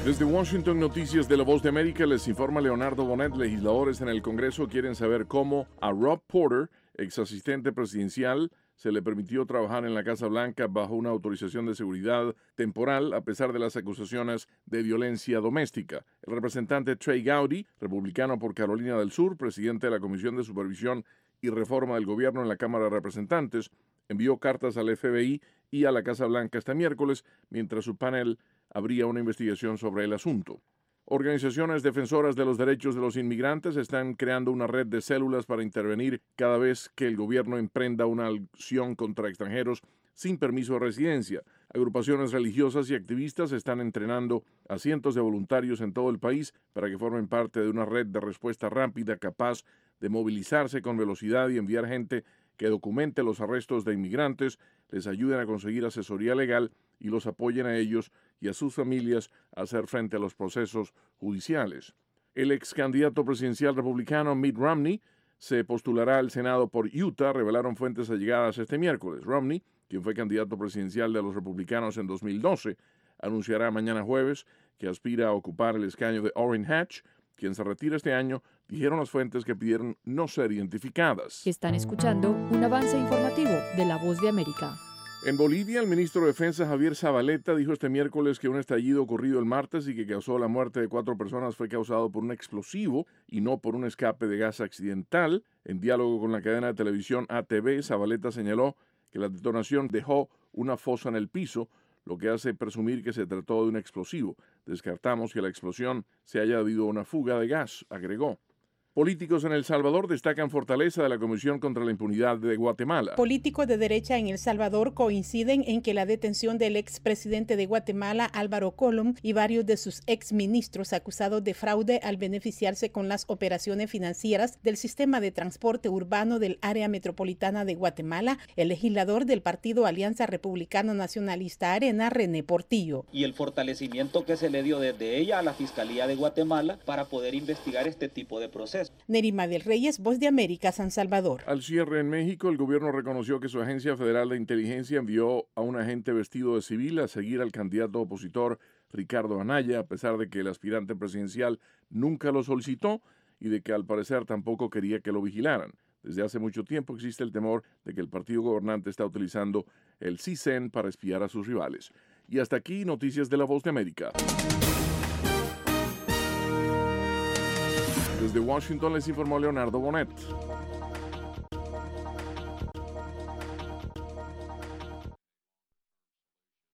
Desde Washington, Noticias de La Voz de América, les informa Leonardo Bonet. Legisladores en el Congreso quieren saber cómo a Rob Porter, ex asistente presidencial, se le permitió trabajar en la Casa Blanca bajo una autorización de seguridad temporal a pesar de las acusaciones de violencia doméstica. El representante Trey Gowdy, republicano por Carolina del Sur, presidente de la Comisión de Supervisión y Reforma del Gobierno en la Cámara de Representantes, envió cartas al FBI y a la Casa Blanca este miércoles, mientras su panel abría una investigación sobre el asunto. Organizaciones defensoras de los derechos de los inmigrantes están creando una red de células para intervenir cada vez que el gobierno emprenda una acción contra extranjeros sin permiso de residencia. Agrupaciones religiosas y activistas están entrenando a cientos de voluntarios en todo el país para que formen parte de una red de respuesta rápida capaz de movilizarse con velocidad y enviar gente que documente los arrestos de inmigrantes, les ayuden a conseguir asesoría legal y los apoyen a ellos y a sus familias a hacer frente a los procesos judiciales. El ex candidato presidencial republicano Mitt Romney se postulará al Senado por Utah, revelaron fuentes allegadas este miércoles. Romney, quien fue candidato presidencial de los republicanos en 2012, anunciará mañana jueves que aspira a ocupar el escaño de Orrin Hatch, quien se retira este año, dijeron las fuentes que pidieron no ser identificadas. Están escuchando un avance informativo de La Voz de América. En Bolivia, el ministro de Defensa Javier Zabaleta dijo este miércoles que un estallido ocurrido el martes y que causó la muerte de 4 personas fue causado por un explosivo y no por un escape de gas accidental. En diálogo con la cadena de televisión ATV, Zabaleta señaló que la detonación dejó una fosa en el piso, lo que hace presumir que se trató de un explosivo. Descartamos que la explosión se haya debido a una fuga de gas, agregó. Políticos en El Salvador destacan fortaleza de la Comisión contra la Impunidad de Guatemala. Políticos de derecha en El Salvador coinciden en que la detención del expresidente de Guatemala, Álvaro Colom, y varios de sus exministros acusados de fraude al beneficiarse con las operaciones financieras del sistema de transporte urbano del área metropolitana de Guatemala, el legislador del partido Alianza Republicano Nacionalista Arena, René Portillo. Y el fortalecimiento que se le dio desde ella a la Fiscalía de Guatemala para poder investigar este tipo de procesos. Nerima del Reyes, Voz de América, San Salvador. Al cierre en México, el gobierno reconoció que su agencia federal de inteligencia envió a un agente vestido de civil a seguir al candidato opositor Ricardo Anaya, a pesar de que el aspirante presidencial nunca lo solicitó y de que al parecer tampoco quería que lo vigilaran. Desde hace mucho tiempo existe el temor de que el partido gobernante está utilizando el CISEN para espiar a sus rivales. Y hasta aquí, Noticias de La Voz de América. Desde Washington les informó Leonardo Bonet.